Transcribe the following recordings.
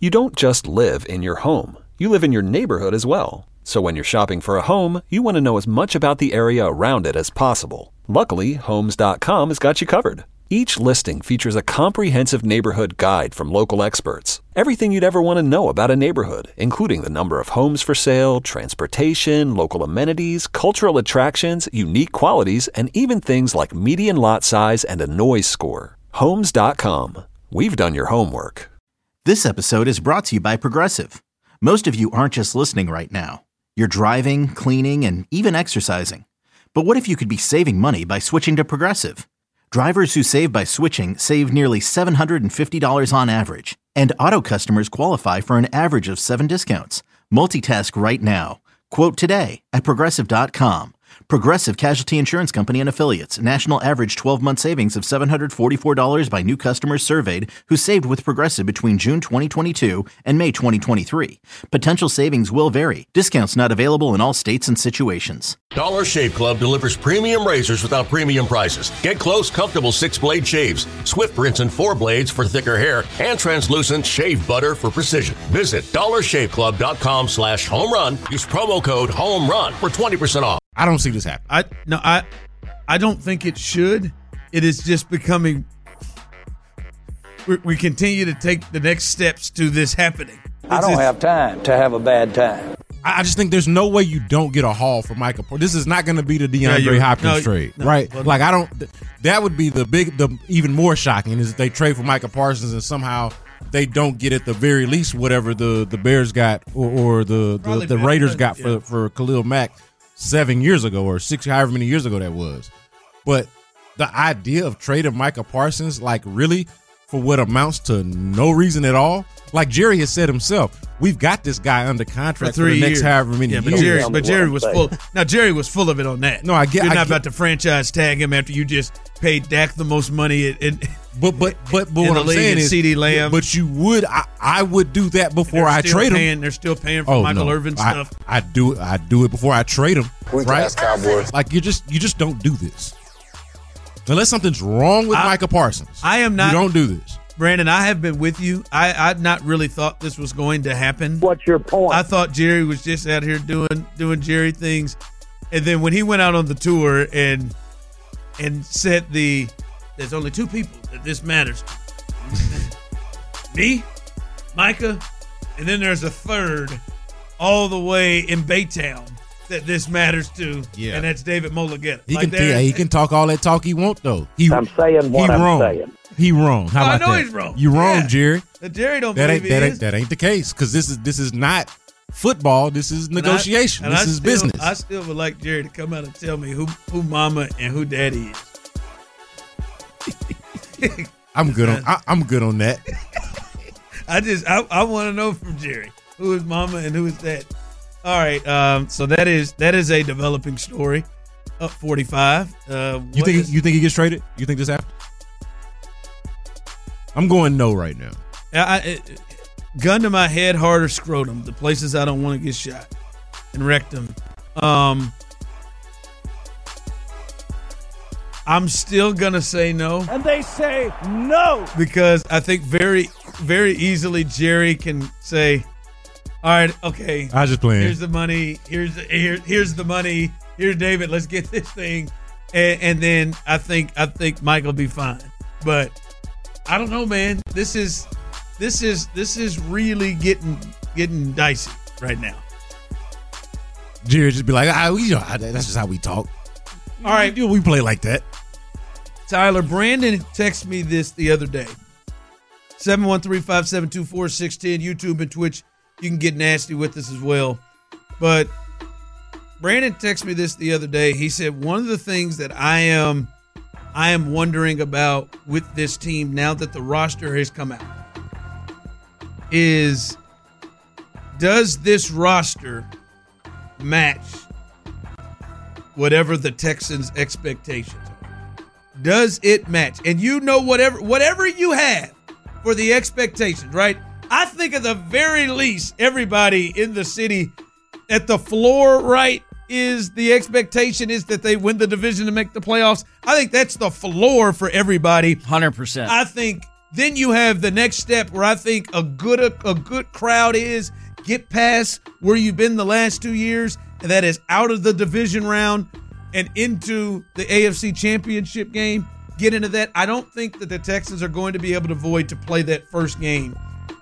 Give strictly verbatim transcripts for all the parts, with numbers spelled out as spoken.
You don't just live in your home. You live in your neighborhood as well. So when you're shopping for a home, you want to know as much about the area around it as possible. Luckily, Homes dot com has got you covered. Each listing features a comprehensive neighborhood guide from local experts. Everything you'd ever want to know about a neighborhood, including the number of homes for sale, transportation, local amenities, cultural attractions, unique qualities, and even things like median lot size and a noise score. Homes dot com. We've done your homework. This episode is brought to you by Progressive. Most of you aren't just listening right now. You're driving, cleaning, and even exercising. But what if you could be saving money by switching to Progressive? Drivers who save by switching save nearly seven hundred fifty dollars on average. And auto customers qualify for an average of seven discounts. Multitask right now. Quote today at Progressive dot com. Progressive Casualty Insurance Company and Affiliates. National average twelve-month savings of seven hundred forty-four dollars by new customers surveyed who saved with Progressive between June twenty twenty-two and May twenty twenty-three. Potential savings will vary. Discounts not available in all states and situations. Dollar Shave Club delivers premium razors without premium prices. Get close, comfortable six-blade shaves, swift rinse and four blades for thicker hair, and translucent shave butter for precision. Visit dollar shave club dot com slash home run. Use promo code HOMERUN for twenty percent off. I don't see this happen. I no, I I don't think it should. It is just becoming. We, we continue to take the next steps to this happening. It's I don't just, have time to have a bad time. I, I just think there's no way you don't get a haul for Micah. This is not going to be the DeAndre yeah, Hopkins no, trade, no, right? well, like I don't. That would be the big, the even more shocking is if they trade for Micah Parsons and somehow they don't get at the very least whatever the, the Bears got or, or the the, the Raiders got for, yeah. for Khalil Mack seven years ago or six, however many years ago that was. But the idea of trading Micah Parsons, like really for what amounts to no reason at all, like Jerry has said himself, we've got this guy under contract for, for the next years. however many yeah, but years. Jerry, but Jerry was full. Now Jerry was full of it on that. No, I get. You're I not get, about to franchise tag him after you just paid Dak the most money. In, in, but but but, but what I'm saying is, CeeDee Lamb. But you would, I, I would do that before I trade paying, him. They're still paying for oh, Michael no. Irvin I, stuff. I do I do it before I trade him. We right? ask Cowboys. Like you just you just don't do this unless something's wrong with I, Micah Parsons. I am not. You don't do this. Brandon, I have been with you. I I'd not really thought this was going to happen. What's your point? I thought Jerry was just out here doing doing Jerry things, and then when he went out on the tour and and said the there's only two people that this matters to. Me, Micah, and then there's a third all the way in Baytown that this matters to, yeah. and that's David Mulugheta. He like can yeah, he can talk all that talk he want though. He, I'm saying what he I'm wrong. saying. He wrong. How Oh, I about know that? he's wrong. You wrong, Yeah. Jerry. But Jerry don't That believe ain't he that is. ain't, that ain't the case because this is this is not football. This is negotiation. And I, and this I is still, business. I still would like Jerry to come out and tell me who who Mama and who Daddy is. I'm good on. I, I'm good on that. I just I, I want to know from Jerry who is Mama and who is Daddy. All right, um, so that is that is a developing story. Up forty-five. Uh, You think is, you think he gets traded? You think this happens? I'm going no right now. I, I, gun to my head, heart, or scrotum, the places I don't want to get shot, and rectum. Um, I'm still gonna say no, And they say no. because I think very, very easily Jerry can say, "All right, okay, I was just playing. here's the money. Here's here, here's the money. Here's David. Let's get this thing," and, and then I think I think Mike will be fine. But I don't know, man. This is this is this is really getting getting dicey right now. Jerry just be like, ah, we, you know, that's just how we talk. All right, we play like that. Tyler, Brandon texted me this the other day. seven one three, five seven two, four six one zero, YouTube and Twitch. You can get nasty with us as well. But Brandon texted me this the other day. He said, one of the things that I am I am wondering about with this team now that the roster has come out is, does this roster match whatever the Texans' expectations are? Does it match? And you know, whatever whatever you have for the expectations, right? I think at the very least, everybody in the city at the floor, right, is the expectation is that they win the division to make the playoffs. I think that's the floor for everybody. one hundred percent. I think Then you have the next step where I think a good a, a good crowd is get past where you've been the last two years, and that is out of the division round and into the A F C Championship game. Get into that. I don't think that the Texans are going to be able to avoid to play that first game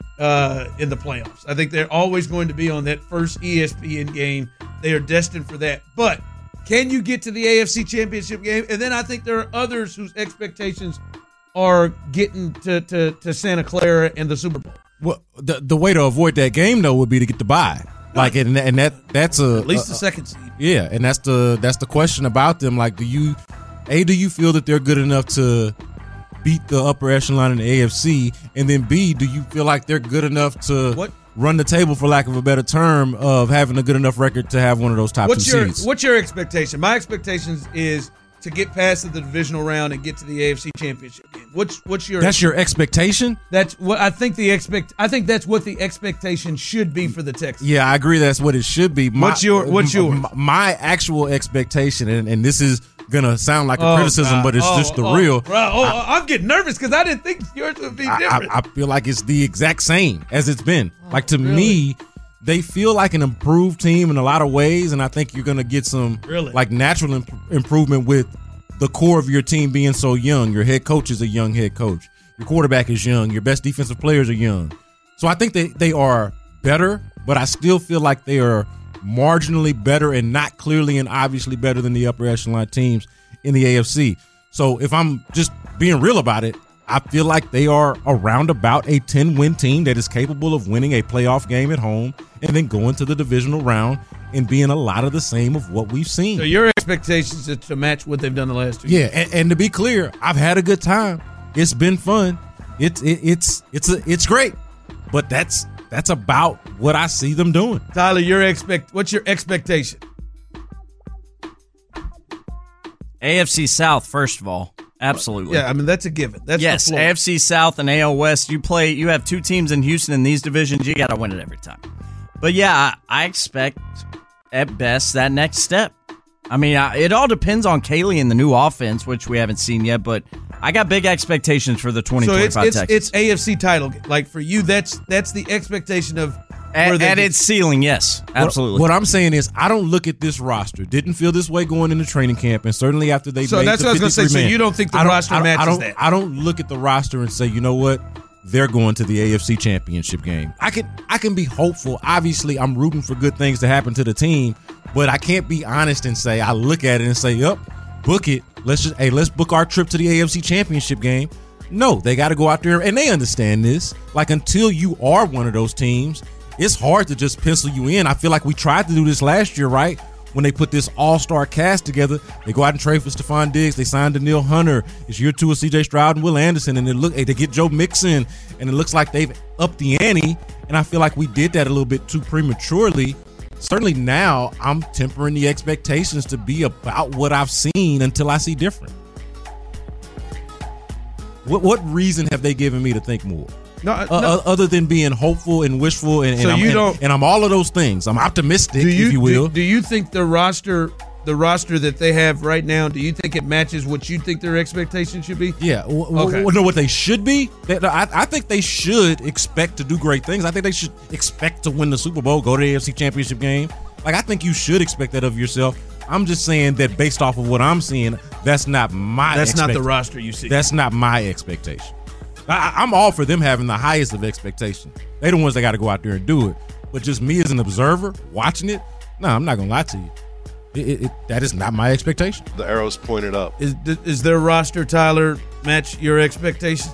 uh, in the playoffs. I think they're always going to be on that first E S P N game. They are destined for that. But can you get to the A F C Championship game? And then I think there are others whose expectations are getting to, to, to Santa Clara and the Super Bowl. Well, the the way to avoid that game though would be to get the bye. Like and, and that that's a at least a, the second seed. Yeah, and that's the that's the question about them. Like, do you A, do you feel that they're good enough to beat the upper echelon in the A F C? And then B, do you feel like they're good enough to what? run the table, for lack of a better term, of having a good enough record to have one of those top what's two your, seeds? What's your expectation? My expectations is to get past the divisional round and get to the A F C Championship game. What's what's your That's your expectation? That's what I think the expect I think that's what the expectation should be for the Texans. Yeah, I agree that's what it should be. My, What's your what's yours? My, my actual expectation, and, and this is gonna sound like a Oh, criticism, God. but it's Oh, just the oh, real. Bro, oh, I, I'm getting nervous because I didn't think yours would be I, different. I, I feel like it's the exact same as it's been. Oh, like to really? me, they feel like an improved team in a lot of ways, and I think you're gonna get some Really? like natural imp- improvement with the core of your team being so young. Your head coach is a young head coach. Your quarterback is young. Your best defensive players are young. So I think they, they are better, but I still feel like they are marginally better and not clearly and obviously better than the upper echelon teams in the A F C. So if I'm just being real about it, I feel like they are around about a ten-win team that is capable of winning a playoff game at home and then going to the divisional round and being a lot of the same of what we've seen. So your expectations is to match what they've done the last two Yeah, years. and, and to be clear, I've had a good time. It's been fun. It's it, it's it's a, it's great, but that's that's about what I see them doing. Tyler, your expect what's your expectation? A F C South, first of all, absolutely. Yeah, I mean that's a given. That's yes, the A floor. F C South and A L West. You play. You have two teams in Houston in these divisions. You got to win it every time. But yeah, I, I expect at best that next step. I mean, I, it all depends on Kaylee and the new offense, which we haven't seen yet. But I got big expectations for the twenty twenty-five so it's, it's, Texans. it's A F C title. Like for you, that's that's the expectation of where at, they at get- its ceiling. Yes, absolutely. What, what I'm saying is, I don't look at this roster. Didn't feel this way going into training camp, and certainly after they So made that's the what I was gonna say. So fifty-three man. you don't think the I don't- roster I don't- matches I don't, that? I don't look at the roster and say, you know what, they're going to the A F C Championship game. I can I can be hopeful. Obviously, I'm rooting for good things to happen to the team, but I can't be honest and say I look at it and say, yep, book it. Let's just hey, let's book our trip to the A F C Championship game. No, they got to go out there, and they understand this. Like, until you are one of those teams, it's hard to just pencil you in. I feel like we tried to do this last year, right? When they put this all-star cast together, they go out and trade for Stephon Diggs. They signed Daniil Hunter. It's year two of C J Stroud and Will Anderson, and they look hey, they get Joe Mixon, and it looks like they've upped the ante. And I feel like we did that a little bit too prematurely. Certainly now, I'm tempering the expectations to be about what I've seen until I see different. What what reason have they given me to think more? No, Uh, no. uh, other than being hopeful and wishful, and, and, So I'm, you and- don't- and I'm all of those things. I'm optimistic, do you, if you will. Do, do you think the roster, the roster that they have right now, do you think it matches what you think their expectation should be? Yeah, w- w- Okay. w- know what they should be. They, I, I think they should expect to do great things. I think they should expect to win the Super Bowl, go to the A F C Championship game. Like, I think you should expect that of yourself. I'm just saying that based off of what I'm seeing, that's not my. That's not the expect- roster you see. That's not my expectation. I, I'm all for them having the highest of expectations. They're the ones that got to go out there and do it. But just me as an observer watching it, no, I'm not gonna lie to you. It, it, it, that is not my expectation. The arrow's pointed up. Is is their roster, Tyler, match your expectations?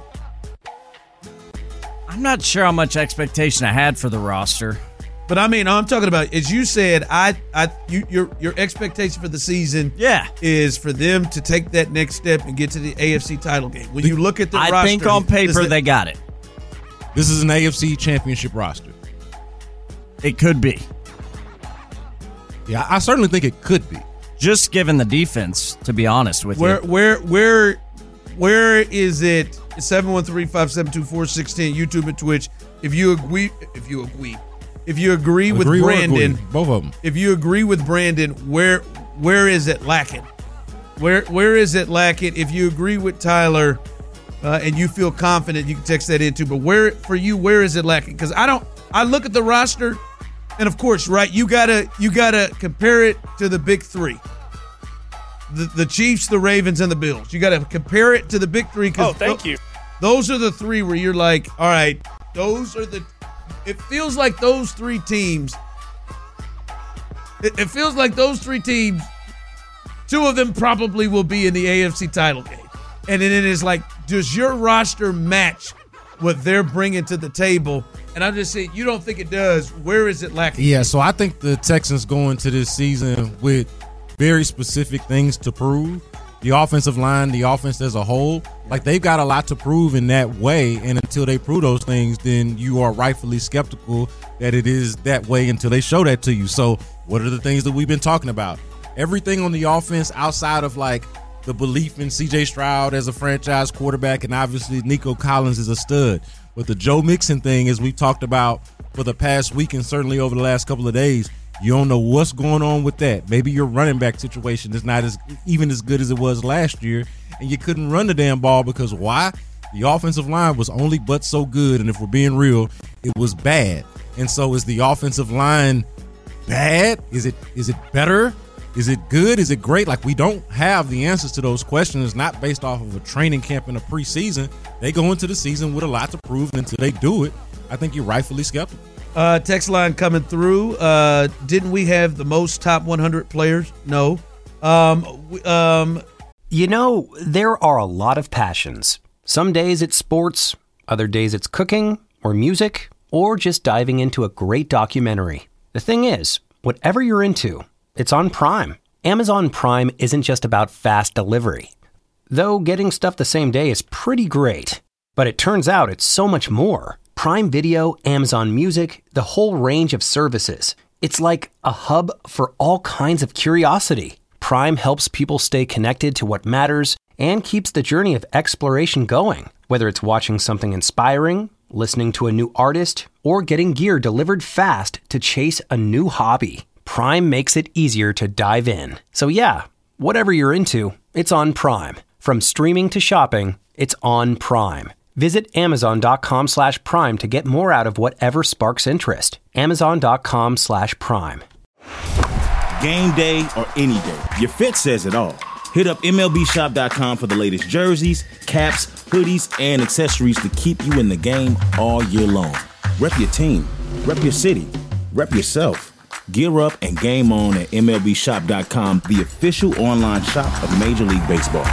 I'm not sure how much expectation I had for the roster. But I mean, I'm talking about, as you said, I, I, you, your, your expectation for the season, Yeah. is for them to take that next step and get to the A F C title game. When you look at the I roster, think on does paper that- they got it. This is an A F C Championship roster. It could be. Yeah, I certainly think it could be. Just given the defense, to be honest with Where you. where where where is it? seven one three, five seven two, four six one zero, YouTube and Twitch. If you agree if you agree if you agree, with Agree or Brandon, agree? Both of them. if you agree with Brandon, where where is it lacking? Where where is it lacking? If you agree with Tyler, uh, and you feel confident, you can text that in too. But where for you, where is it lacking? Because I don't. I look at the roster, and of course, right, you gotta you gotta compare it to the big three. The, the Chiefs, the Ravens, and the Bills. You got to compare it to the big three. Oh, thank th- you. Those are the three where you're like, all right, those are the. It feels like those three teams. It, it feels like those three teams. Two of them probably will be in the A F C title game, and then it is like, does your roster match what they're bringing to the table? And I'm just saying, you don't think it does. Where is it lacking? Yeah, so I think the Texans go into this season with very specific things to prove. The offensive line, the offense as a whole, like they've got a lot to prove in that way. And until they prove those things, then you are rightfully skeptical that it is that way until they show that to you. So what are the things that we've been talking about? Everything on the offense outside of like the belief in C J Stroud as a franchise quarterback, and obviously Nico Collins is a stud. But the Joe Mixon thing, as we've talked about for the past week and certainly over the last couple of days, you don't know what's going on with that. Maybe your running back situation is not as even as good as it was last year, and you couldn't run the damn ball because why? The offensive line was only but so good, and if we're being real, it was bad. And so is the offensive line bad? Is it is it better? Is it good? Is it great? Like, we don't have the answers to those questions. It's not based off of a training camp in a preseason. They go into the season with a lot to prove, and until they do it, I think you're rightfully skeptical. Uh, text line coming through. Uh, didn't we have the most top one hundred players? No. Um, we, um, you know, there are a lot of passions. Some days it's sports, other days it's cooking or music, or just diving into a great documentary. The thing is, whatever you're into, it's on Prime. Amazon Prime isn't just about fast delivery. Though getting stuff the same day is pretty great. But it turns out it's so much more. Prime Video, Amazon Music, the whole range of services. It's like a hub for all kinds of curiosity. Prime helps people stay connected to what matters and keeps the journey of exploration going. Whether it's watching something inspiring, listening to a new artist, or getting gear delivered fast to chase a new hobby, Prime makes it easier to dive in. So yeah, whatever you're into, it's on Prime. From streaming to shopping, it's on Prime. Visit Amazon.com slash Prime to get more out of whatever sparks interest. Amazon.com slash Prime. Game day or any day, your fit says it all. Hit up M L B Shop dot com for the latest jerseys, caps, hoodies, and accessories to keep you in the game all year long. Rep your team, rep your city, rep yourself. Gear up and game on at M L B Shop dot com, the official online shop of Major League Baseball.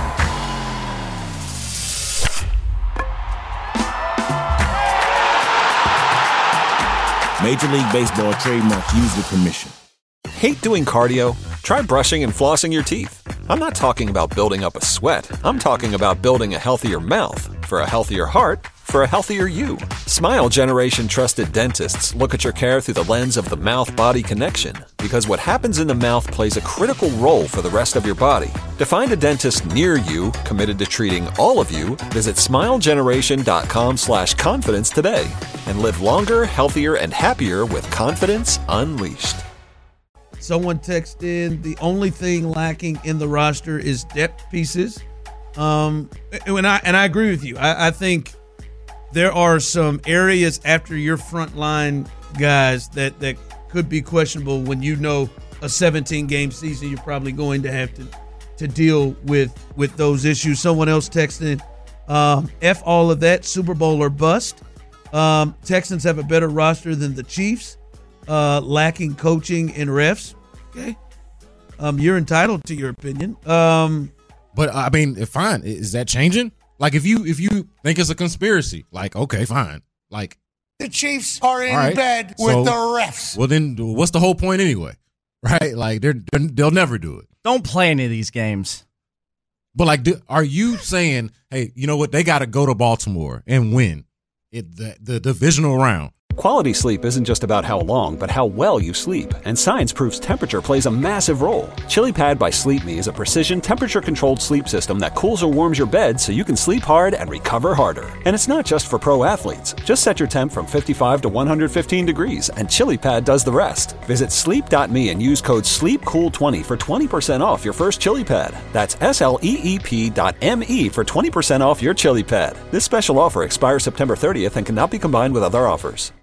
Major League Baseball trademarks used with permission. Hate doing cardio? Try brushing and flossing your teeth. I'm not talking about building up a sweat. I'm talking about building a healthier mouth for a healthier heart for a healthier you. Smile Generation trusted dentists look at your care through the lens of the mouth-body connection, because what happens in the mouth plays a critical role for the rest of your body. To find a dentist near you committed to treating all of you, visit smilegeneration.com slash confidence today and live longer, healthier, and happier with confidence unleashed. Someone texted in, the only thing lacking in the roster is depth pieces. Um, and I and I agree with you. I, I think there are some areas after your front line guys that, that could be questionable when you know a seventeen-game season, you're probably going to have to, to deal with, with those issues. Someone else texted in, um, F all of that, Super Bowl or bust. Um, Texans have a better roster than the Chiefs. Uh, lacking coaching and refs. Okay. Um, you're entitled to your opinion. Um, but I mean, fine. Is that changing? Like, if you if you think it's a conspiracy, like, okay, fine. Like, the Chiefs are in right, bed with so, the refs. Well, then what's the whole point anyway? Right? Like, they're, they're they'll never do it. Don't play any of these games. But like, do, are you saying, hey, you know what? They got to go to Baltimore and win it the, the divisional round. Quality sleep isn't just about how long, but how well you sleep, and science proves temperature plays a massive role. ChiliPad by Sleep Me is a precision temperature-controlled sleep system that cools or warms your bed so you can sleep hard and recover harder. And it's not just for pro athletes. Just set your temp from fifty-five to one hundred fifteen degrees, and ChiliPad does the rest. Visit sleep dot me and use code sleep cool twenty for twenty percent off your first ChiliPad. That's S L E E P dot M E for twenty percent off your ChiliPad. This special offer expires September thirtieth and cannot be combined with other offers.